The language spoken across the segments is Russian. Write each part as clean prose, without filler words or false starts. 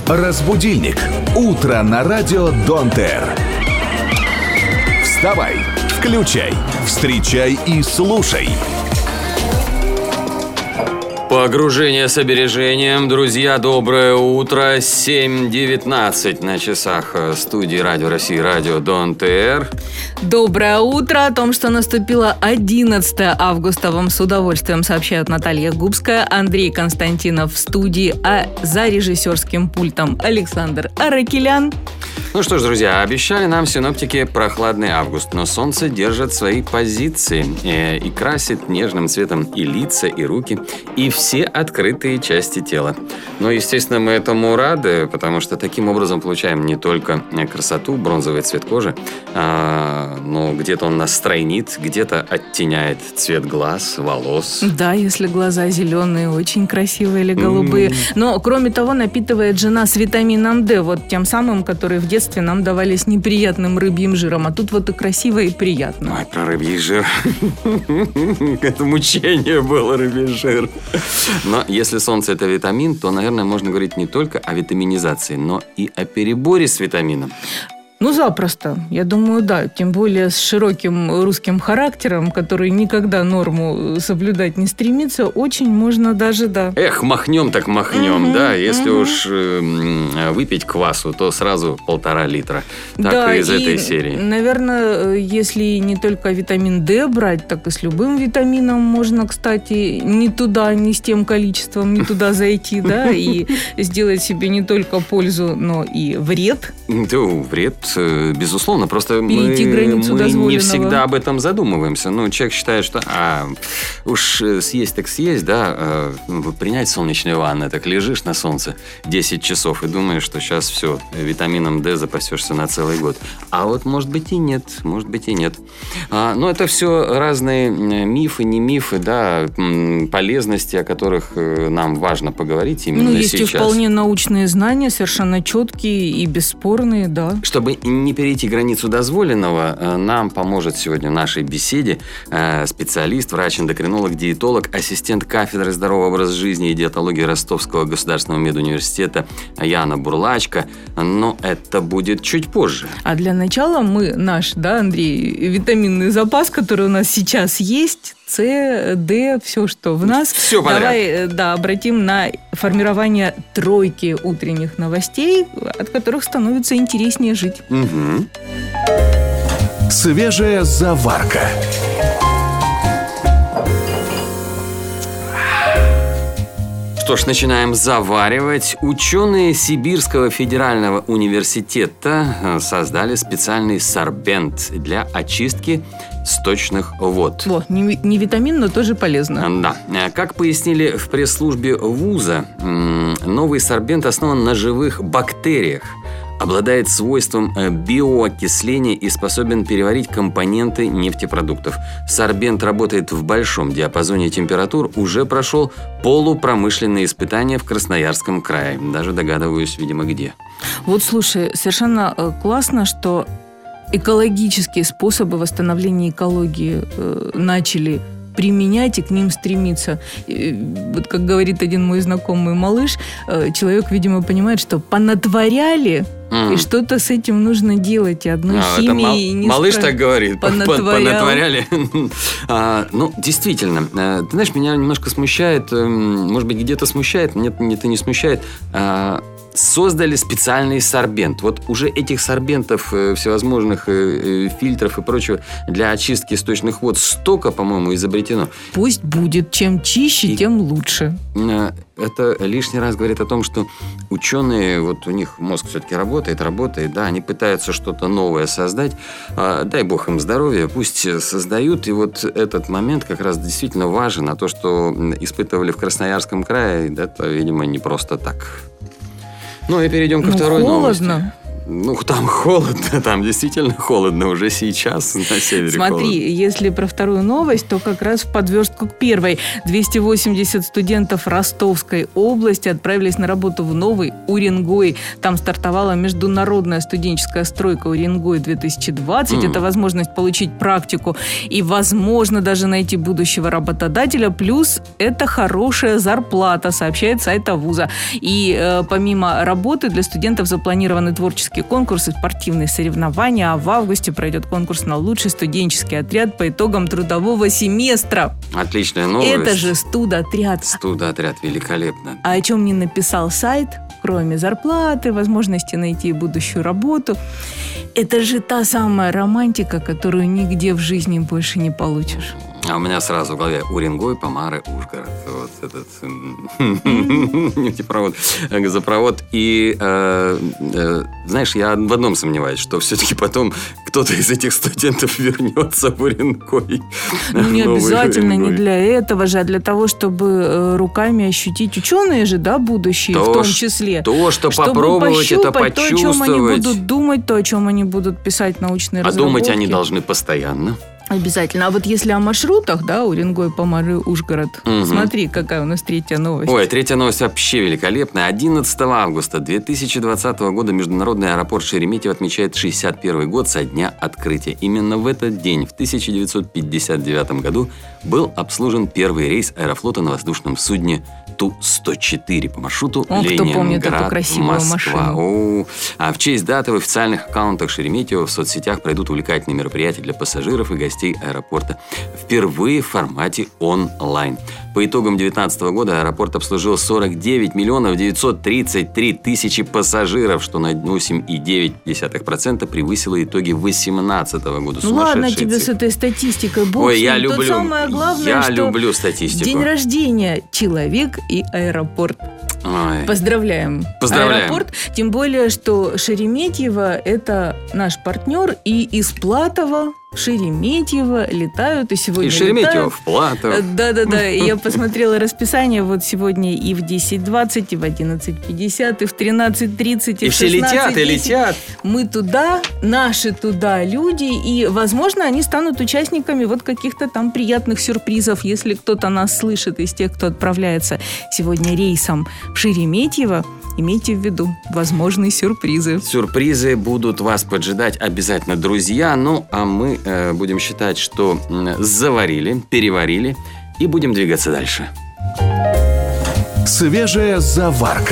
Разбудильник. Утро на радио Донт Эр. Вставай, включай, встречай и слушай. Погружение с обережением. Друзья, доброе утро. 7:19 на часах студии Радио России, Радио Донт Эр. Доброе утро. О том, что наступило 11 августа, вам с удовольствием сообщают Наталья Губская, Андрей Константинов в студии, а за режиссерским пультом Александр Аракелян. Ну что ж, друзья, обещали нам синоптики прохладный август, но солнце держит свои позиции и красит нежным цветом и лица, и руки, и все открытые части тела. Но, естественно, мы этому рады, потому что таким образом получаем не только красоту, бронзовый цвет кожи, но где-то он нас стройнит, где-то оттеняет цвет глаз, волос. Да, если глаза зеленые, очень красивые или голубые. Но, кроме того, напитывает же нас витамином D, вот тем самым, который в детстве нам давались неприятным рыбьим жиром. А тут вот и красиво, и приятно. Ой, про рыбий жир. Это мучение было, рыбий жир. Но если солнце – это витамин, то, наверное, можно говорить не только о витаминизации, но и о переборе с витамином. Ну, запросто. Я думаю, да. Тем более с широким русским характером, который никогда норму соблюдать не стремится, очень можно даже, да. Эх, махнем так махнем, да. Если уж выпить квасу, то сразу 1,5 литра. Так да, и из этой серии. Наверное, если не только витамин D брать, так и с любым витамином можно, кстати, не туда, не с тем количеством, не туда зайти, да, и сделать себе не только пользу, но и вред. Вред, безусловно, просто мы не всегда об этом задумываемся. Ну, человек считает, что уж съесть так съесть, да, принять солнечные ванны, так лежишь на солнце 10 часов и думаешь, что сейчас все, витамином D запасешься на целый год. А вот может быть и нет, может быть и нет. Но это все разные мифы, не мифы, да, полезности, о которых нам важно поговорить именно сейчас. Есть и вполне научные знания, совершенно четкие и бесспорные, да. Чтобы не перейти границу дозволенного, нам поможет сегодня в нашей беседе специалист, врач-эндокринолог, диетолог, ассистент кафедры здорового образа жизни и диетологии Ростовского государственного медуниверситета Яна Бурлачка. Но это будет чуть позже. А для начала мы наш, да, Андрей, витаминный запас, который у нас сейчас есть, С, Д, все, что в нас. Все подряд. Давай, да, обратим на формирование тройки утренних новостей, от которых становится интереснее жить. Угу. Свежая заварка. Что ж, начинаем заваривать. Ученые Сибирского федерального университета создали специальный сорбент для очистки сточных вод. Не витамин, но тоже полезно. Да. Как пояснили в пресс-службе вуза, новый сорбент основан на живых бактериях, обладает свойством биоокисления и способен переварить компоненты нефтепродуктов. Сорбент работает в большом диапазоне температур, уже прошел полупромышленные испытания в Красноярском крае. Даже догадываюсь, видимо, где. Вот, слушай, совершенно классно, что экологические способы восстановления экологии начали применять и к ним стремиться. Вот как говорит один мой знакомый малыш, человек, видимо, понимает, что понатворяли, и что-то с этим нужно делать. И одной химией не малыш так говорит. Понатворяли. Ну, действительно. Ты знаешь, меня немножко смущает, может быть, где-то смущает, нет, это не смущает. Создали специальный сорбент. Вот уже этих сорбентов, всевозможных фильтров и прочего для очистки сточных вод столько, по-моему, изобретено. Пусть будет. Чем чище, тем лучше. Это лишний раз говорит о том, что ученые, вот у них мозг все-таки работает, да, они пытаются что-то новое создать. Дай бог им здоровья, пусть создают. И вот этот момент как раз действительно важен. А то, что испытывали в Красноярском крае, это, видимо, не просто так. Ну и перейдем ко второй новости. Холодно. Там холодно, там действительно холодно уже сейчас на севере. Смотри, холодно. Если про вторую новость, то как раз в подвёрстку к первой. 280 студентов Ростовской области отправились на работу в Новый Уренгой. Там стартовала международная студенческая стройка Уренгой-2020. Это возможность получить практику и, возможно, даже найти будущего работодателя. Плюс это хорошая зарплата, сообщает сайт вуза. И помимо работы для студентов запланированы творческие конкурсы, спортивные соревнования, а в августе пройдет конкурс на лучший студенческий отряд по итогам трудового семестра. Отличная новость. Это же студотряд. Студотряд, великолепно. А о чем не написал сайт, кроме зарплаты, возможности найти будущую работу, это же та самая романтика, которую нигде в жизни больше не получишь. А у меня сразу в голове Уренгой, Помары, Ужгород. Вот этот нефтепровод, газопровод. И, знаешь, я в одном сомневаюсь, что все-таки потом кто-то из этих студентов вернется в Уренгой. Не обязательно, не для этого же, а для того, чтобы руками ощутить ученые же, да, будущие в том числе. То, что попробовать, это почувствовать. То, о чем они будут думать, то, о чем они будут писать научные разработки. А думать они должны постоянно. Обязательно. А вот если о маршрутах, да, Уренгой, Помары, Ужгород, смотри, какая у нас третья новость. Ой, третья новость вообще великолепная. 11 августа 2020 года международный аэропорт Шереметьево отмечает 61-й год со дня открытия. Именно в этот день, в 1959 году, был обслужен первый рейс Аэрофлота на воздушном судне Ту-104 по маршруту Ленинград-Москва. А в честь даты в официальных аккаунтах Шереметьево в соцсетях пройдут увлекательные мероприятия для пассажиров и гостей аэропорта. Впервые в формате онлайн. По итогам 2019 года аэропорт обслужил 49 миллионов 933 тысячи пассажиров, что на 8,9% превысило итоги 2018 года. Ну ладно тебе с этой статистикой. Ой, я люблю. Самое главное, я люблю статистику. День рождения — человек и аэропорт. Ой. Поздравляем. Аэропорт. Тем более, что Шереметьево – это наш партнер, и из Платова в Шереметьево летают, и сегодня и Шереметьево летают. в Платов. Да-да-да, я посмотрела расписание, вот сегодня и в 10:20, и в 11:50, и в 13:30, и в 16:10. Все летят и летят. Мы туда, наши туда люди, и, возможно, они станут участниками вот каких-то там приятных сюрпризов, если кто-то нас слышит из тех, кто отправляется сегодня рейсом в Шереметьево. Имейте в виду возможные сюрпризы. Сюрпризы будут вас поджидать обязательно, друзья. Ну, а мы будем считать, что заварили, переварили и будем двигаться дальше. Свежая заварка.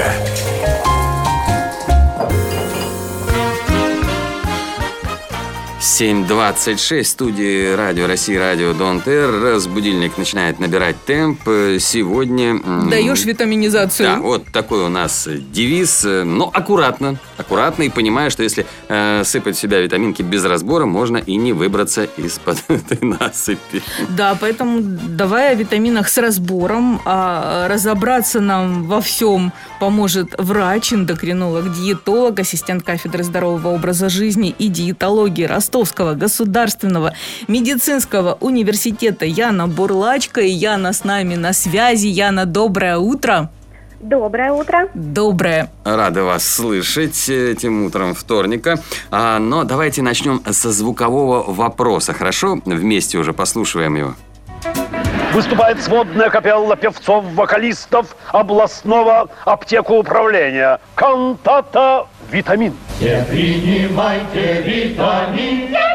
– 7:26, в студии Радио России, Радио Донт Эр. Будильник начинает набирать темп. Сегодня... Даешь витаминизацию. Да, вот такой у нас девиз. Но аккуратно. Аккуратно и понимая, что если сыпать в себя витаминки без разбора, можно и не выбраться из-под этой насыпи. Да, поэтому давай о витаминах с разбором. А разобраться нам во всем поможет врач, эндокринолог, диетолог, ассистент кафедры здорового образа жизни и диетологии Ростовского государственного медицинского университета Яна Бурлачка. И Яна с нами на связи. Яна, доброе утро. Доброе утро. Доброе. Рады вас слышать этим утром вторника. Но давайте начнем со звукового вопроса, хорошо? Вместе уже послушаем его. Выступает сводная капелла певцов-вокалистов областного аптекоуправления. Кантата «Витамин». Все принимайте витамин. Все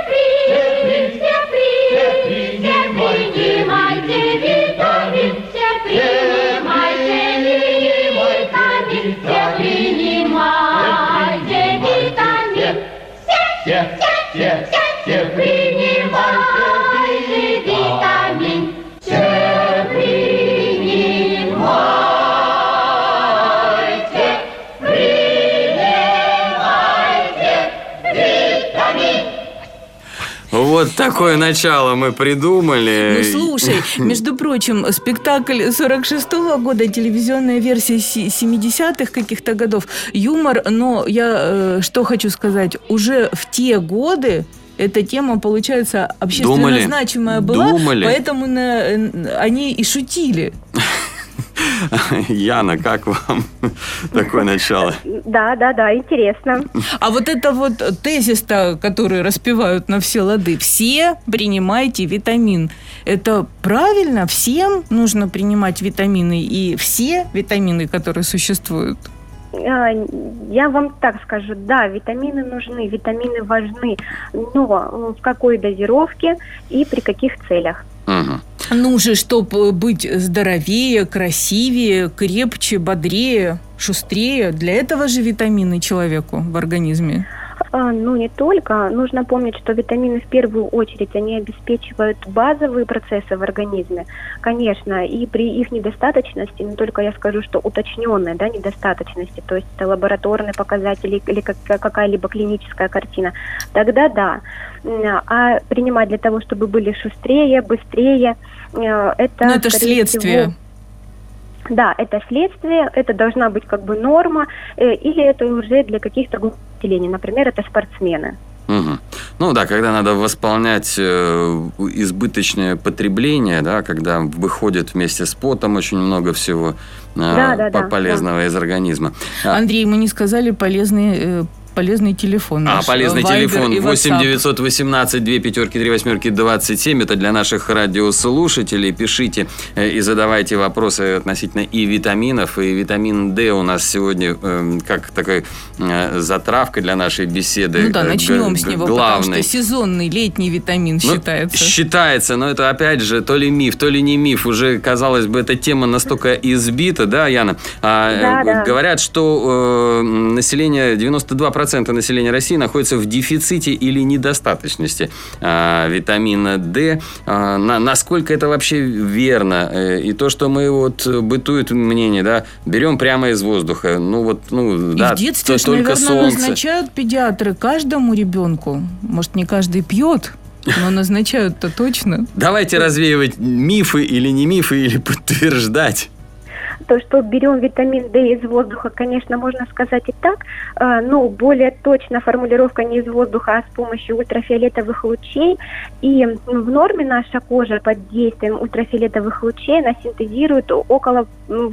принимайте витамин. Все принимайте витамин. Все принимайте витамин. Все принимайте витамин. Все принимайте витамин. Вот такое начало мы придумали. Ну, слушай, между прочим, спектакль 46-го года, телевизионная версия 70-х каких-то годов, юмор, но я что хочу сказать, уже в те годы эта тема, получается, общественно значимая была, поэтому они и шутили. Яна, как вам такое начало? Да, интересно. А вот это вот тезис-то, который распевают на все лады, все принимайте витамин. Это правильно? Всем нужно принимать витамины и все витамины, которые существуют? Я вам так скажу, да, витамины нужны, витамины важны, но в какой дозировке и при каких целях? Ну же, чтобы быть здоровее, красивее, крепче, бодрее, шустрее, для этого же витамины человеку в организме. Ну, не только. Нужно помнить, что витамины в первую очередь, они обеспечивают базовые процессы в организме. Конечно, и при их недостаточности, не только я скажу, что уточненной, да, недостаточности, то есть это лабораторные показатели или какая-либо клиническая картина, тогда да. А принимать для того, чтобы были шустрее, быстрее, это... Но это же следствие. Всего, да, это следствие, это должна быть как бы норма, или это уже для каких-то групп населения, например, это спортсмены. Угу. Ну да, когда надо восполнять избыточное потребление, да, когда выходит вместе с потом очень много всего полезного из организма. Андрей, мы не сказали полезный телефон. Полезный телефон 8 WhatsApp. 918 2 5 3 8 27. Это для наших радиослушателей. Пишите и задавайте вопросы относительно и витаминов. И витамин D у нас сегодня как такая затравка для нашей беседы. Ну да, начнем с него, главный. потому что сезонный летний витамин считается. Считается, но это опять же то ли миф, то ли не миф. Уже, казалось бы, эта тема настолько избита, да, Яна? Да. Говорят, что население 92% населения России находится в дефиците или недостаточности витамина D. Насколько это вообще верно? И то, что мы бытует мнение, да, берем прямо из воздуха. В детстве, только наверное, солнце. назначают педиатры каждому ребенку. Может, не каждый пьет, но назначают-то точно. Давайте развеивать мифы или не мифы, или подтверждать. То, что берем витамин D из воздуха, конечно, можно сказать и так, но более точно формулировка не из воздуха, а с помощью ультрафиолетовых лучей. И в норме наша кожа под действием ультрафиолетовых лучей, она синтезирует около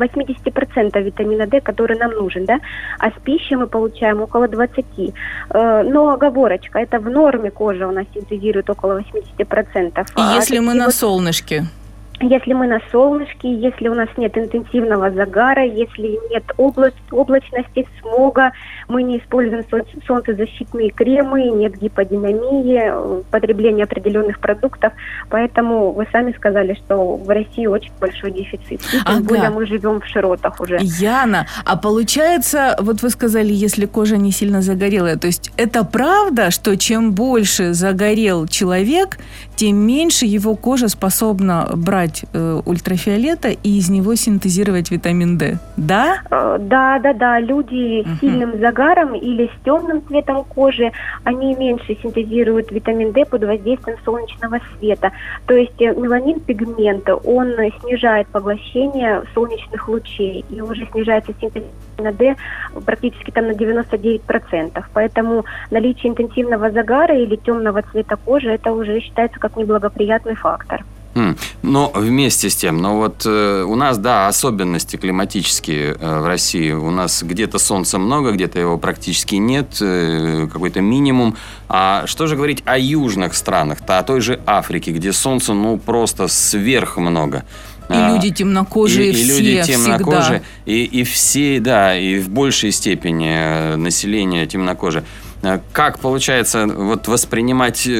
80% витамина D, который нам нужен, да? А с пищей мы получаем около 20%. Но оговорочка, это в норме кожа у нас синтезирует около 80%. И если мы на солнышке? Если мы на солнышке, если у нас нет интенсивного загара, если нет облачности, смога, мы не используем солнцезащитные кремы, нет гиподинамии, потребления определенных продуктов. Поэтому вы сами сказали, что в России очень большой дефицит. И тем более мы живем в широтах уже. Яна, а получается, вот вы сказали, если кожа не сильно загорелая, то есть это правда, что чем больше загорел человек, тем меньше его кожа способна брать ультрафиолета и из него синтезировать витамин D, да? Да. Люди с сильным загаром или с темным цветом кожи, они меньше синтезируют витамин D под воздействием солнечного света. То есть меланин пигмента, он снижает поглощение солнечных лучей и уже снижается синтез витамина D практически там на 99%. Поэтому наличие интенсивного загара или темного цвета кожи, это уже считается как неблагоприятный фактор. Но вместе с тем, у нас, да, особенности климатические в России. У нас где-то солнца много, где-то его практически нет, какой-то минимум. А что же говорить о южных странах, о той же Африке, где солнца, просто сверх много. И люди темнокожие все люди темнокожие, всегда. И все, да, и в большей степени население темнокожее. Как получается воспринимать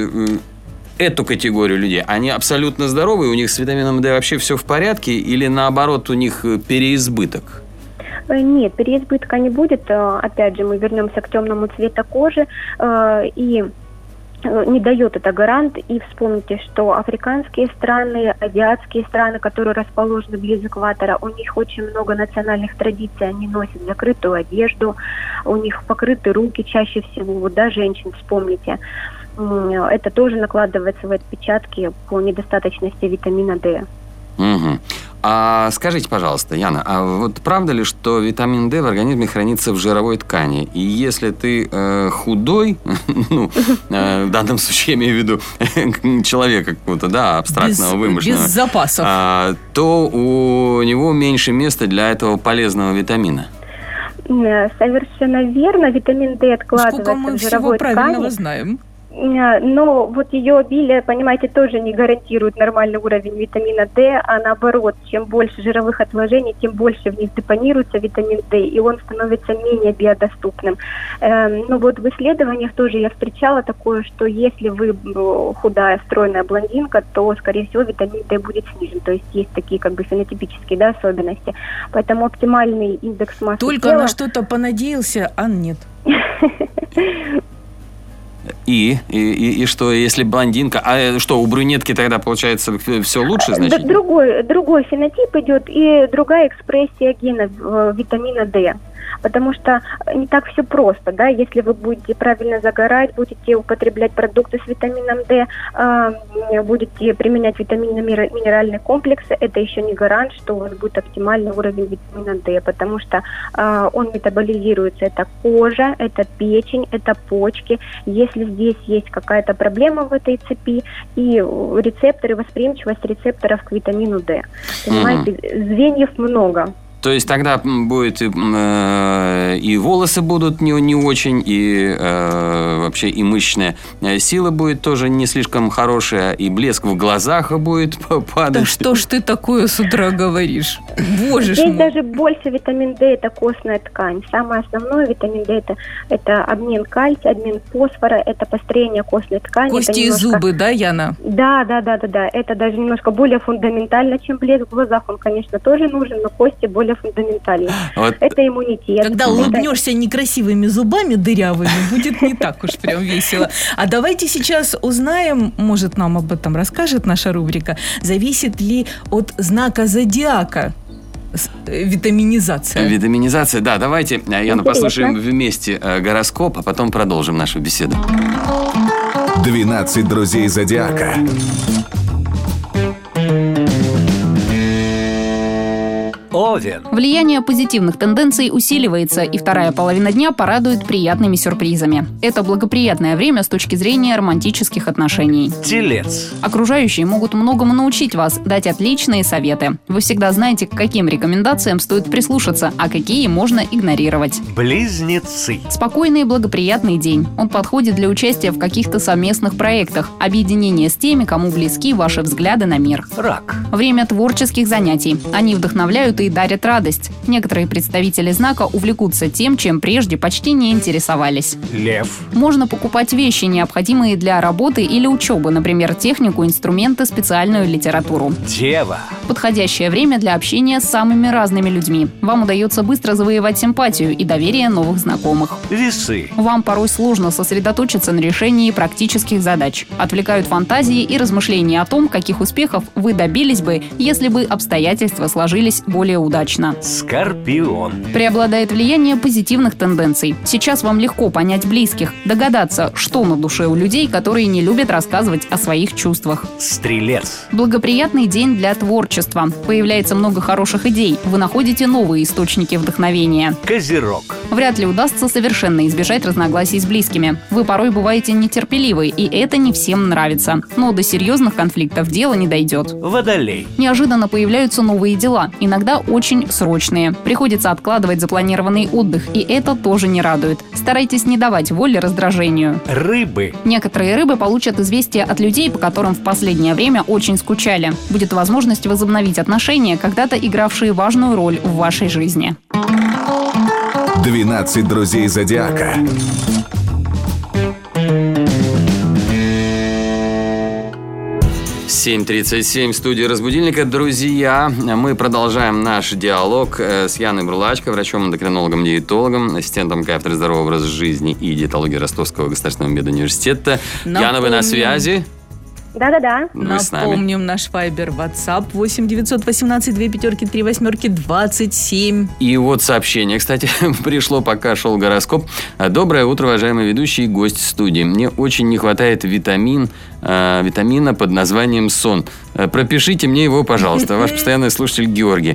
эту категорию людей? Они абсолютно здоровые, у них с витамином D вообще все в порядке, или наоборот у них переизбыток? Нет, переизбытка не будет. Опять же, мы вернемся к темному цвету кожи, и не дает это гарант. И вспомните, что африканские страны, азиатские страны, которые расположены близ экватора, у них очень много национальных традиций. Они носят закрытую одежду, у них покрыты руки чаще всего, женщин, вспомните. Это тоже накладывает свои отпечатки по недостаточности витамина D. Угу. А скажите, пожалуйста, Яна, а вот правда ли, что витамин D в организме хранится в жировой ткани? И если ты худой, в данном случае я имею в виду человека какого-то, да, абстрактного, вымышленного. Без запасов. То у него меньше места для этого полезного витамина. Совершенно верно. Витамин D откладывается в жировой ткани. Сколько мы всего правильного знаем. Но вот ее обилие, понимаете, тоже не гарантирует нормальный уровень витамина D, а наоборот, чем больше жировых отложений, тем больше в них депонируется витамин D, и он становится менее биодоступным. Но вот в исследованиях тоже я встречала такое, что если вы худая, стройная блондинка, то, скорее всего, витамин D будет снижен. То есть есть такие как бы фенотипические, да, особенности. Поэтому оптимальный индекс массы Только тела... на что-то понадеялся, а нет. И что, если блондинка... А что, у брюнетки тогда, получается, все лучше, значит? Другой фенотип идет и другая экспрессия гена витамина D. Потому что не так все просто, да, если вы будете правильно загорать, будете употреблять продукты с витамином D, будете применять витаминно-минеральные комплексы, это еще не гарант, что у вас будет оптимальный уровень витамина D, потому что он метаболизируется, это кожа, это печень, это почки. Если здесь есть какая-то проблема в этой цепи, и рецепторы, восприимчивость рецепторов к витамину D. Понимаете, звеньев много. То есть тогда будет и волосы будут не очень, и вообще и мышечная сила будет тоже не слишком хорошая, и блеск в глазах будет падать. Да что ж ты такое с утра говоришь? Боже ж мой. Здесь даже больше витамин D – это костная ткань. Самое основное витамин D – это обмен кальция, обмен фосфора, это построение костной ткани. Кости и зубы, да, Яна? Да. Это даже немножко более фундаментально, чем блеск в глазах. Он, конечно, тоже нужен, но кости более фундаментальные. Вот. Это иммунитет. Когда улыбнешься некрасивыми зубами дырявыми, будет не так уж прям весело. А давайте сейчас узнаем, может, нам об этом расскажет наша рубрика, зависит ли от знака зодиака витаминизация. Витаминизация, да. Давайте, Яна, послушаем вместе гороскоп, а потом продолжим нашу беседу. 12 друзей зодиака. Овен. Влияние позитивных тенденций усиливается, и вторая половина дня порадует приятными сюрпризами. Это благоприятное время с точки зрения романтических отношений. Телец. Окружающие могут многому научить вас, дать отличные советы. Вы всегда знаете, к каким рекомендациям стоит прислушаться, а какие можно игнорировать. Близнецы. Спокойный и благоприятный день. Он подходит для участия в каких-то совместных проектах, объединения с теми, кому близки ваши взгляды на мир. Рак. Время творческих занятий. Они вдохновляют и дарят радость. Некоторые представители знака увлекутся тем, чем прежде почти не интересовались. Лев. Можно покупать вещи, необходимые для работы или учебы, например, технику, инструменты, специальную литературу. Дева. Подходящее время для общения с самыми разными людьми. Вам удается быстро завоевать симпатию и доверие новых знакомых. Весы. Вам порой сложно сосредоточиться на решении практических задач. Отвлекают фантазии и размышления о том, каких успехов вы добились бы, если бы обстоятельства сложились более удачно. Скорпион. Преобладает влияние позитивных тенденций. Сейчас вам легко понять близких, догадаться, что на душе у людей, которые не любят рассказывать о своих чувствах. Стрелец. Благоприятный день для творчества. Появляется много хороших идей. Вы находите новые источники вдохновения. Козерог. Вряд ли удастся совершенно избежать разногласий с близкими. Вы порой бываете нетерпеливы, и это не всем нравится. Но до серьезных конфликтов дело не дойдет. Водолей. Неожиданно появляются новые дела, иногда очень срочные. Приходится откладывать запланированный отдых, и это тоже не радует. Старайтесь не давать воли раздражению. Рыбы. Некоторые рыбы получат известия от людей, по которым в последнее время очень скучали. Будет возможность возобновить отношения, когда-то игравшие важную роль в вашей жизни. 12 друзей зодиака. Семь 7:37 в студии «Разбудильника». Друзья, мы продолжаем наш диалог с Яной Бурлачко, врачом-эндокринологом, диетологом, ассистентом кафедры здорового образа жизни и диетологии Ростовского государственного медуниверситета. Яна, вы на связи? Да. Вы с нами. Напомним наш Viber, WhatsApp 8 918 2 5 3 8 27. И вот сообщение, кстати, пришло, пока шел гороскоп. Доброе утро, уважаемый ведущий и гость студии. Мне очень не хватает витамин витамина под названием сон. Пропишите мне его, пожалуйста. Ваш постоянный слушатель Георгий.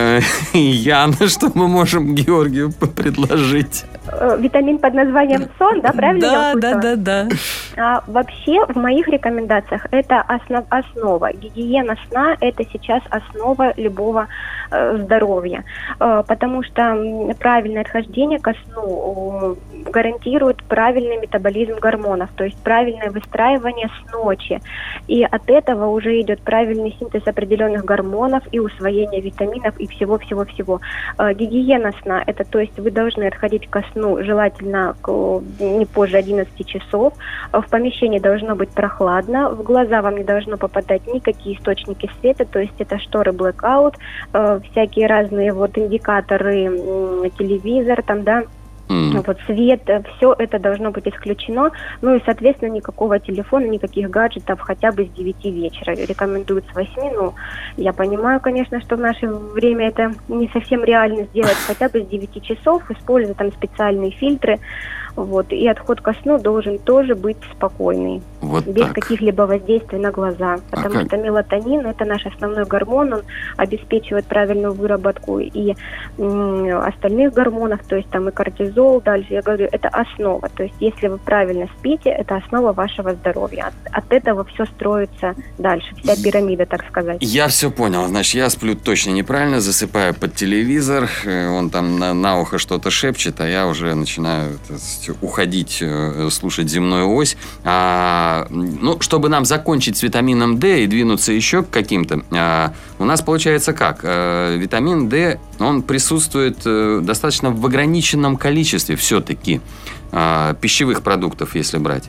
Яна, что мы можем Георгию предложить? Витамин под названием сон, да, правильно я услышала? Да. Вообще, в моих рекомендациях это основа. Гигиена сна – это сейчас основа любого здоровья, потому что правильное отхождение ко сну гарантирует правильный метаболизм гормонов, то есть правильное выстраивание с ночи. И от этого уже идет правильный синтез определенных гормонов и усвоение витаминов и всего-всего-всего. Гигиена сна – это, то есть вы должны отходить ко сну желательно не позже 11 часов. В помещении должно быть прохладно, в глаза вам не должно попадать никакие источники света, то есть это шторы blackout, всякие разные вот индикаторы, телевизор, там, да, вот свет, все это должно быть исключено. Ну и, соответственно, никакого телефона, никаких гаджетов хотя бы с 9 вечера. Рекомендуют с 8. Ну, я понимаю, конечно, что в наше время это не совсем реально сделать. Хотя бы с 9 часов, используя там специальные фильтры. Вот. И отход ко сну должен тоже быть спокойный. Вот без так. каких-либо воздействий на глаза. Потому что мелатонин – это наш основной гормон, он обеспечивает правильную выработку и остальных гормонов, то есть там и кортизол, дальше, я говорю, это основа. То есть если вы правильно спите, это основа вашего здоровья. От этого все строится дальше, вся пирамида, так сказать. Я все понял. Значит, я сплю точно неправильно, засыпаю под телевизор, он там на ухо что-то шепчет, а я уже начинаю уходить, слушать «Земную ось». Ну, чтобы нам закончить с витамином D и двинуться еще к каким-то, у нас получается как? Витамин D, он присутствует достаточно в ограниченном количестве все-таки пищевых продуктов, если брать.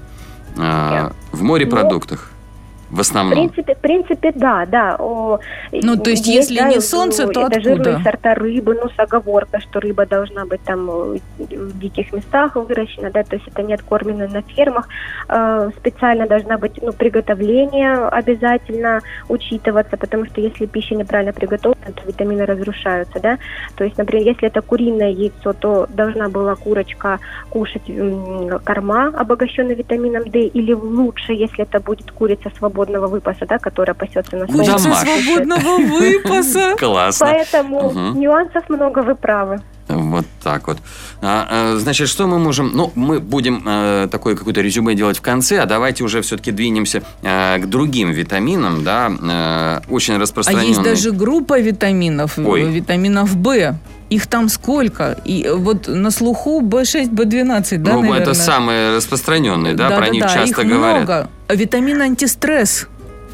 В морепродуктах. В основном. В принципе, да. Ну, то есть, если не солнце, то это откуда? жирные сорта рыбы, с оговоркой, что рыба должна быть там в диких местах выращена, да, то есть это не откормлено на фермах. Специально должна быть, приготовление обязательно учитываться, потому что если пища неправильно приготовлена, то витамины разрушаются, да. То есть, например, если это куриное яйцо, то должна была курочка кушать корма, обогащенный витамином D, или лучше, если это будет курица свободного выпаса, да, которая пасется на своем. Курица свободного выпаса. Классно. Поэтому нюансов много, вы правы. Вот так вот. Значит, что мы можем... Ну, мы будем такое какое-то резюме делать в конце, а давайте уже все-таки двинемся к другим витаминам, да, очень распространенным. А есть даже группа витаминов, витаминов В. Их там сколько? И вот на слуху B6, B12, да, наверное? Это самые распространенные, да, про них часто их говорят. Много. Витамин антистресс.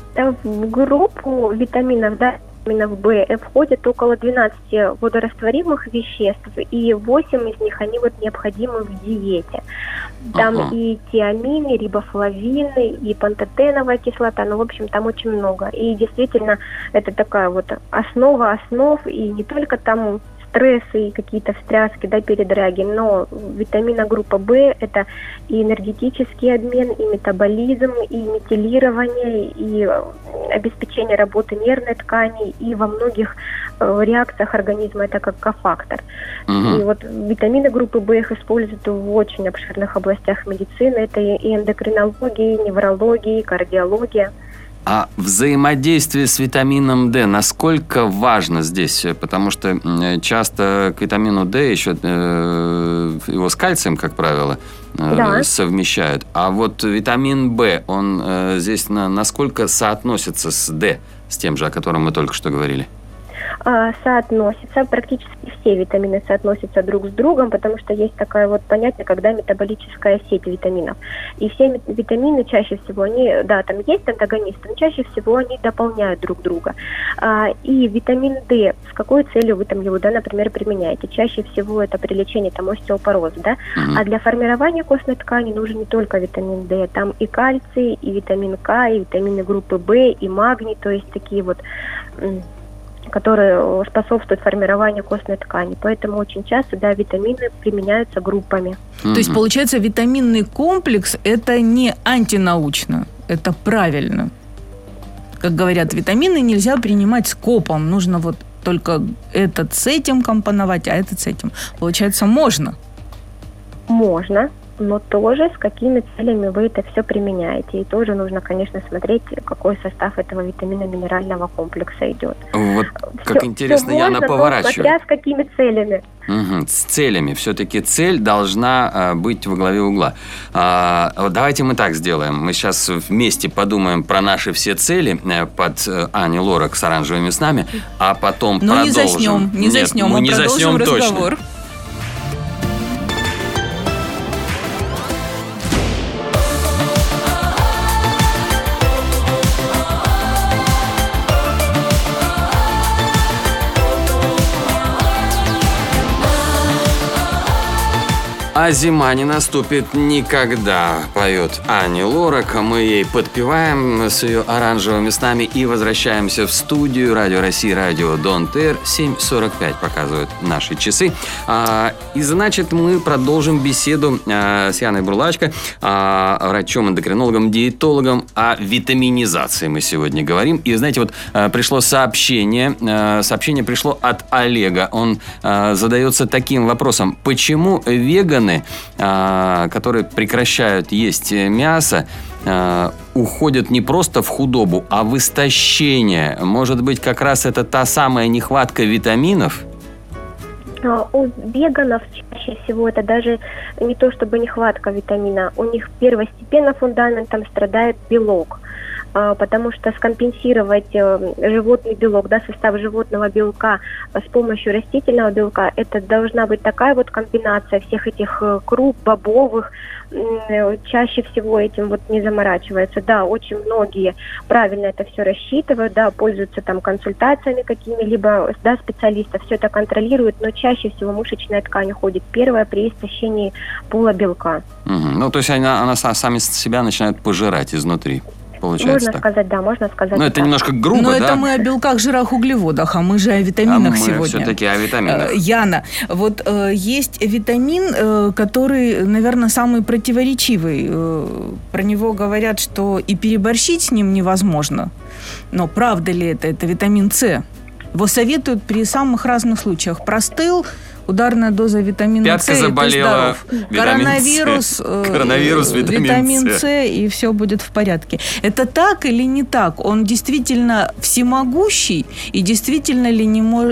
В группу витаминов, да, витаминов В входит около 12 водорастворимых веществ, и 8 из них, они вот необходимы в диете. Там и тиамины, и рибофлавины, и пантотеновая кислота, в общем, там очень много. И действительно, это такая вот основа основ, и не только там стрессы и какие-то встряски, да, передряги, но витамина группа В – это и энергетический обмен, и метаболизм, и метилирование, и обеспечение работы нервной ткани, и во многих реакциях организма это как кофактор. И вот витамины группы В их используют в очень обширных областях медицины. Это и эндокринология, и неврология, и кардиология. А взаимодействие с витамином D насколько важно здесь? Потому что часто к витамину D еще его с кальцием, как правило, совмещают. А вот витамин В, он здесь насколько соотносится с D, с тем же, о котором мы только что говорили? Соотносятся, практически все витамины соотносятся друг с другом, потому что есть такое вот понятие, когда метаболическая сеть витаминов. И все витамины чаще всего, они, да, там есть антагонисты, но чаще всего они дополняют друг друга. И витамин D, с какой целью вы там его, да, например, применяете? Чаще всего это при лечении там остеопороза, да? А для формирования костной ткани нужен не только витамин D, там и кальций, и витамин К, и витамины группы В, и магний, то есть такие вот, которые способствуют формированию костной ткани. Поэтому очень часто, да, витамины применяются группами. То есть, получается, витаминный комплекс – это не антинаучно, это правильно. Как говорят, витамины нельзя принимать скопом. Нужно вот только этот с этим компоновать, а этот с этим. Получается, можно? Можно. но тоже с какими целями вы это все применяете. И тоже нужно, конечно, смотреть, какой состав этого витамина минерального комплекса идет. Вот как интересно, Яна поворачивает. Смотря с какими целями. Угу, с целями. Все-таки цель должна быть во главе угла. Вот давайте мы так сделаем. Мы сейчас вместе подумаем про наши все цели под Ани Лорак с оранжевыми снами, а потом продолжим. Не заснем, мы продолжим разговор. Точно. А зима не наступит никогда, поет Ани Лорак. Мы ей подпеваем с ее оранжевыми снами и возвращаемся в студию Радио России, радио Дон ТР. 7:45 показывают наши часы. И значит, мы продолжим беседу с Яной Бурлачко, врачом-эндокринологом, диетологом. О витаминизации мы сегодня говорим. И знаете, вот пришло сообщение. Сообщение пришло от Олега. Он задается таким вопросом. Почему веганы, которые прекращают есть мясо, уходят не просто в худобу, а в истощение? Может быть, как раз это та самая нехватка витаминов? У веганов чаще всего это даже не то чтобы нехватка витамина. У них первостепенно фундаментом страдает белок. Потому что скомпенсировать животный белок, состав животного белка с помощью растительного белка, это должна быть такая вот комбинация всех этих круп, бобовых. Чаще всего этим вот не заморачиваются. Да, очень многие правильно это все рассчитывают, да, пользуются там консультациями какими-либо, да, специалистов, все это контролируют, но чаще всего мышечная ткань уходит первая при истощении пула белка. Угу. Ну, то есть она сами себя начинает пожирать изнутри. Получается можно сказать, да, можно сказать. Ну, это немножко грубо, но да? Но это мы о белках, жирах, углеводах, а мы же о витаминах сегодня. Мы все-таки о витаминах. Яна, вот есть витамин, который, наверное, самый противоречивый. Про него говорят, что и переборщить с ним невозможно. Но правда ли это? Это витамин С. Его советуют при самых разных случаях. Простыл, ударная доза витамина Пятка С, заболела, и ты здоров. Коронавирус, витамин С, и все будет в порядке. Это так или не так? Он действительно всемогущий, и действительно ли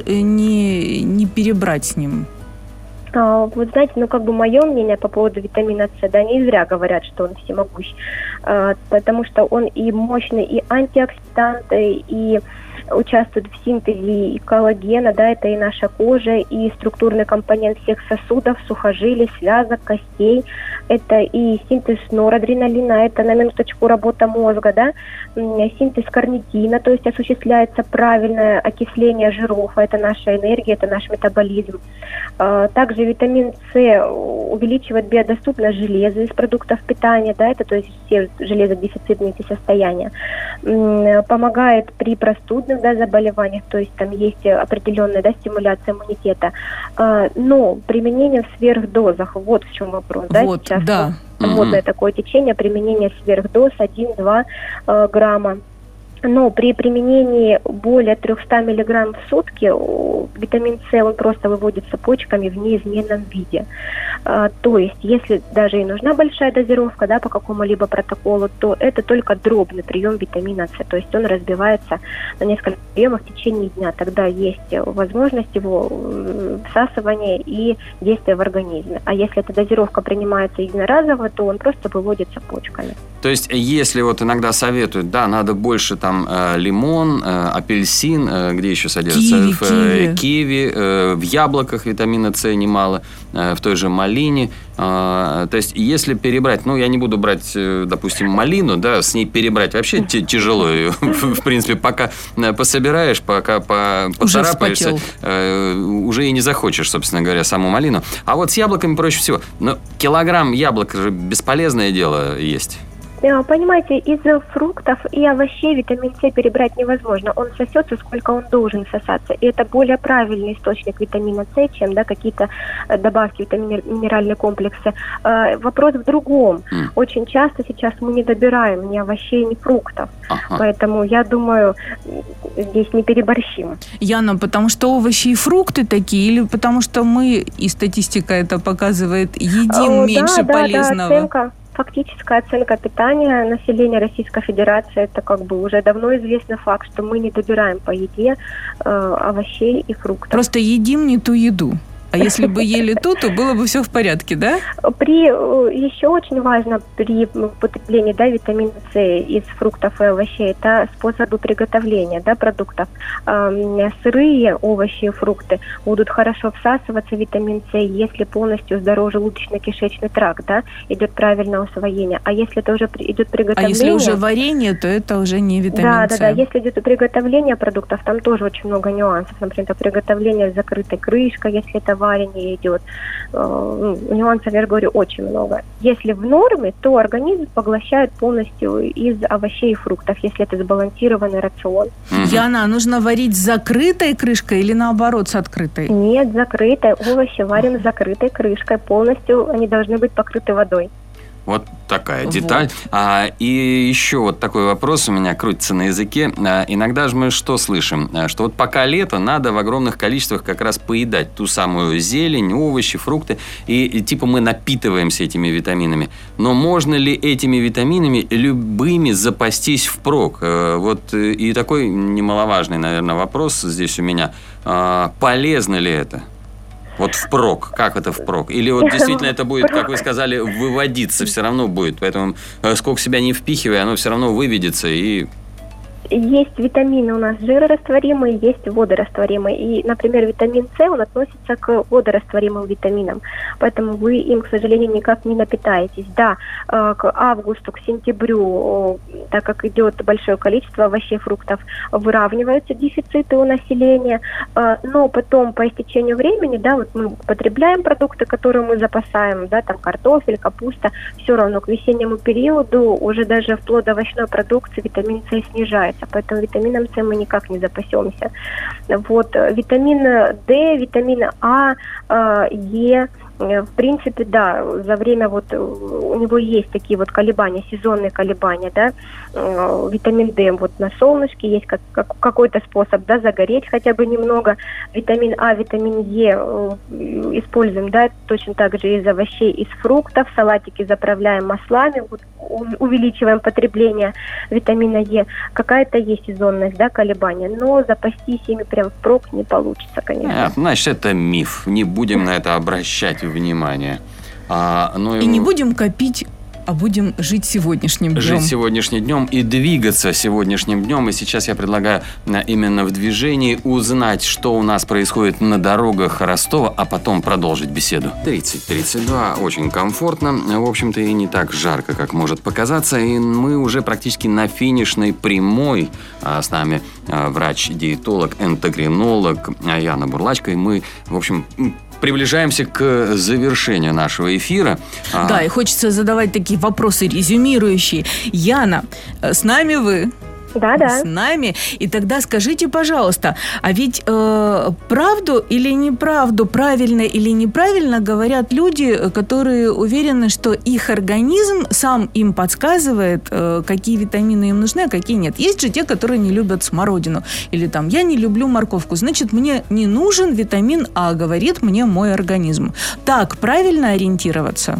не перебрать с ним? Вот знаете, мое мнение по поводу витамина С, да, не зря говорят, что он всемогущ, потому что он и мощный, и антиоксидант, и участвует в синтезе и коллагена, да, это и наша кожа, и структурный компонент всех сосудов, сухожилий, связок, костей, это и синтез норадреналина, это на минуточку работа мозга, да, синтез карнитина, то есть осуществляется правильное окисление жиров, это наша энергия, это наш метаболизм. Также витамин С увеличивает биодоступность железа из продуктов питания, да, это то есть все железодефицитные эти состояния, помогает при простудных, да, заболеваниях, то есть там есть определенная, да, стимуляция иммунитета, но применение в сверхдозах, вот в чем вопрос, да, вот, сейчас да. модное такое течение, применение сверхдоз 1-2 грамма. Но при применении более 300 мг в сутки витамин С, он просто выводится почками в неизменном виде. То есть, если даже и нужна большая дозировка, да, по какому-либо протоколу, то это только дробный прием витамина С. То есть он разбивается на несколько приемов в течение дня. Тогда есть возможность его всасывания и действия в организме. А если эта дозировка принимается единоразово, то он просто выводится почками. То есть, если вот иногда советуют, да, надо больше там лимон, апельсин, где еще содержится? Киви, в яблоках витамина С немало, в той же малине. То есть, если перебрать, я не буду брать, допустим, малину, да, с ней перебрать вообще тяжело. В принципе, пока пособираешь, пока поцарапаешься, уже и не захочешь, собственно говоря, саму малину. А вот с яблоками проще всего. Но килограмм яблок же бесполезное дело есть. Понимаете, из фруктов и овощей витамин С перебрать невозможно. Он сосется, сколько он должен сосаться. И это более правильный источник витамина С, чем какие-то добавки, минеральные комплексы. Вопрос в другом. Очень часто сейчас мы не добираем ни овощей, ни фруктов. Поэтому я думаю, здесь не переборщим. Яна, потому что овощи и фрукты такие, или потому что мы, и статистика это показывает, едим меньше полезного? Да, фактическая оценка питания населения Российской Федерации, это уже давно известный факт, что мы не добираем по еде овощей и фруктов. Просто едим не ту еду. А если бы ели ту, то было бы все в порядке, да? Еще очень важно при употреблении витамина С из фруктов и овощей, это способы приготовления продуктов. Сырые овощи и фрукты будут хорошо всасываться витамин С, если полностью здоров желудочно-кишечный тракт, идет правильное усвоение. А если это уже идет приготовление... А если уже варенье, то это уже не витамин С. Да. Если идет приготовление продуктов, там тоже очень много нюансов. Например, это приготовление с закрытой крышкой, если это варенье идет. Нюансов, я же говорю, очень много. Если в норме, то организм поглощает полностью из овощей и фруктов, если это сбалансированный рацион. Яна, нужно варить с закрытой крышкой или наоборот с открытой? Нет, закрытой. Овощи варим с закрытой крышкой. Полностью они должны быть покрыты водой. Вот такая деталь. И еще такой вопрос у меня крутится на языке. Иногда же мы что слышим? Что пока лето, надо в огромных количествах как раз поедать ту самую зелень, овощи, фрукты. И мы напитываемся этими витаминами. Но можно ли этими витаминами любыми запастись впрок? И такой немаловажный, наверное, вопрос здесь у меня. Полезно ли это? Впрок. Как это впрок? Или действительно это будет, как вы сказали, выводиться все равно будет. Поэтому сколько себя не впихивай, оно все равно выведется и... Есть витамины у нас жирорастворимые, есть водорастворимые. И, например, витамин С, он относится к водорастворимым витаминам. Поэтому вы им, к сожалению, никак не напитаетесь. Да, к августу, к сентябрю, так как идет большое количество овощей, фруктов, выравниваются дефициты у населения. Но потом, по истечению времени, мы потребляем продукты, которые мы запасаем, картофель, капуста. Все равно к весеннему периоду уже даже в плодоовощной продукции витамин С снижается. Поэтому витамином С мы никак не запасемся. Витамин D, витамин А, Е, в принципе, за время у него есть такие колебания, сезонные колебания, витамин D на солнышке есть какой-то способ, загореть хотя бы немного. Витамин А, витамин Е используем, точно так же из овощей, из фруктов, салатики заправляем маслами, увеличиваем потребление витамина Е. Какая-то есть сезонность, колебания, но запастись ими прям впрок не получится, конечно. Значит, это миф. Не будем на это обращать внимание. И не будем копить, а будем жить сегодняшним днем. Жить сегодняшним днем и двигаться сегодняшним днем. И сейчас я предлагаю именно в движении узнать, что у нас происходит на дорогах Ростова, а потом продолжить беседу. 30-32, очень комфортно. В общем-то, и не так жарко, как может показаться. И мы уже практически на финишной прямой. С нами врач-диетолог, эндокринолог Яна Бурлачка. И мы, в общем... приближаемся к завершению нашего эфира. Да, и хочется задавать такие вопросы резюмирующие. Яна, с нами вы? Да. С нами. И тогда скажите, пожалуйста, а ведь правду или неправду, правильно или неправильно говорят люди, которые уверены, что их организм сам им подсказывает, какие витамины им нужны, а какие нет. Есть же те, которые не любят смородину. Или я не люблю морковку. Значит, мне не нужен витамин А, говорит мне мой организм. Так правильно ориентироваться?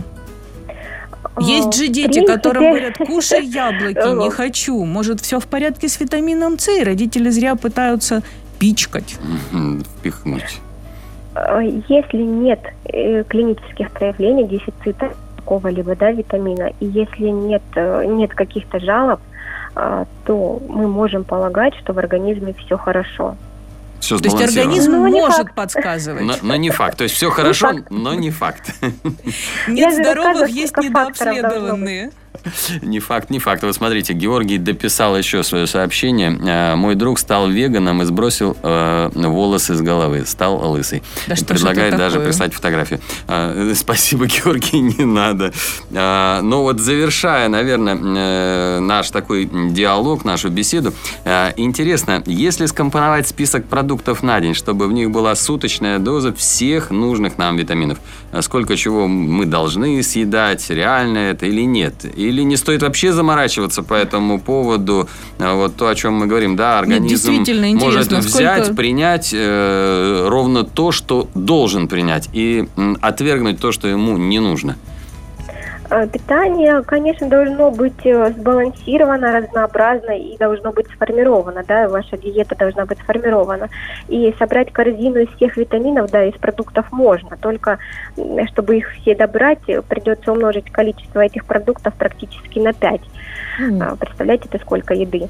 Есть же дети, которым говорят, кушай яблоки, не хочу. Может, все в порядке с витамином С, и родители зря пытаются пичкать. Впихнуть. Если нет клинических проявлений дефицита какого-либо витамина, и если нет каких-то жалоб, то мы можем полагать, что в организме все хорошо. Все то есть организм может подсказывать. Но не факт. То есть все хорошо, но не факт. Нет здоровых, есть недообследованные. Не факт, не факт. Вот смотрите, Георгий дописал еще свое сообщение. Мой друг стал веганом и сбросил волосы с головы. Стал лысый. Да что ж Предлагает это даже такое? прислать фотографию. Спасибо, Георгий, не надо. Но вот завершая, наверное, наш такой диалог, нашу беседу, интересно, если скомпоновать список продуктов на день, чтобы в них была суточная доза всех нужных нам витаминов, сколько чего мы должны съедать, реально это или нет? Или не стоит вообще заморачиваться по этому поводу? Вот то, о чем мы говорим, да, организм действительно может интересно, взять, сколько- принять ровно то, что должен принять, и отвергнуть то, что ему не нужно. Питание, конечно, должно быть сбалансировано, разнообразно и должно быть сформировано, да, ваша диета должна быть сформирована. И собрать корзину из всех витаминов, да, из продуктов можно, только чтобы их все добрать, придется умножить количество этих продуктов практически на 5. Представляете, это сколько еды?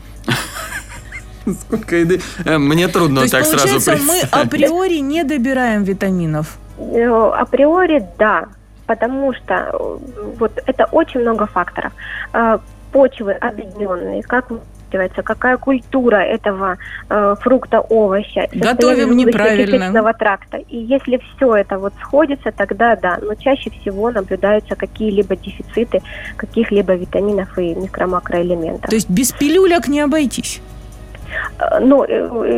Сколько еды? Мне трудно То есть, так сразу получается, мы представить. априори не добираем витаминов. Априори, да, потому что вот это очень много факторов. Почвы определенные, как выращивается, какая культура этого фрукта, овоща. Готовим состояние неправильно. желудочно-кишечного тракта. И если все это вот сходится, тогда да. Но чаще всего наблюдаются какие-либо дефициты каких-либо витаминов и микро-макроэлементов. То есть без пилюлек не обойтись. Ну,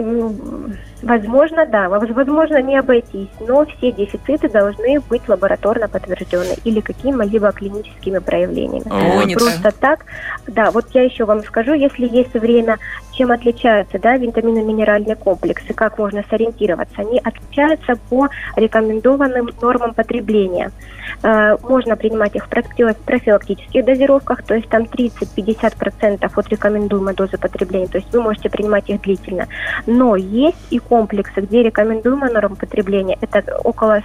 возможно, да, возможно не обойтись, но все дефициты должны быть лабораторно подтверждены или какими-либо клиническими проявлениями. Вот. Просто так, да, вот я еще вам скажу, если есть время, чем отличаются, да, витаминно-минеральные комплексы, как можно сориентироваться, они отличаются по рекомендованным нормам потребления. Можно принимать их в профилактических дозировках, то есть там 30-50% от рекомендуемой дозы потребления, то есть вы можете принимать их длительно. Но есть и комплексы, где рекомендуемая норма потребления это около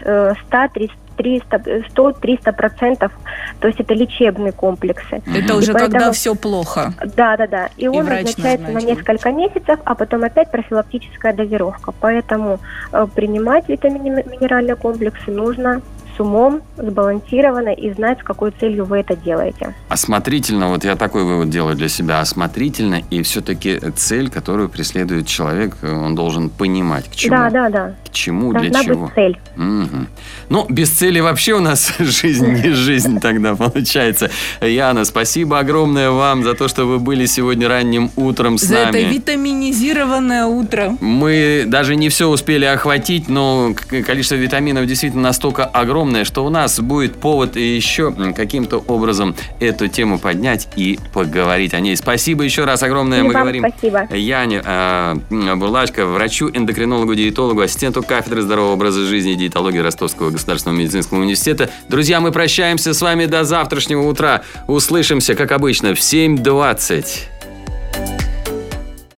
100-300%, то есть это лечебные комплексы. Это И уже поэтому- когда все плохо. Да. И он врач назначается на назначил. несколько месяцев, а потом опять профилактическая дозировка. Поэтому принимать витаминно-минеральные комплексы нужно с умом, сбалансированно и знать, с какой целью вы это делаете. Осмотрительно, вот я такой вывод делаю для себя, осмотрительно, и все-таки цель, которую преследует человек, он должен понимать, к чему. Да. К чему, для Должна чего. быть цель. Мгм. Ну, без цели вообще у нас жизнь не жизнь тогда получается. Яна, спасибо огромное вам за то, что вы были сегодня ранним утром с За это нами. витаминизированное утро. Мы даже не все успели охватить, но количество витаминов действительно настолько огромное, что у нас будет повод еще каким-то образом эту тему поднять и поговорить о ней. Спасибо еще раз огромное. И Мы вам говорим спасибо. Яне Бурлачко, врачу, эндокринологу, диетологу, ассистенту кафедры здорового образа жизни и диетологии Ростовского государственного медицинского университета. Друзья, мы прощаемся с вами до завтрашнего утра. Услышимся, как обычно, в 7:20.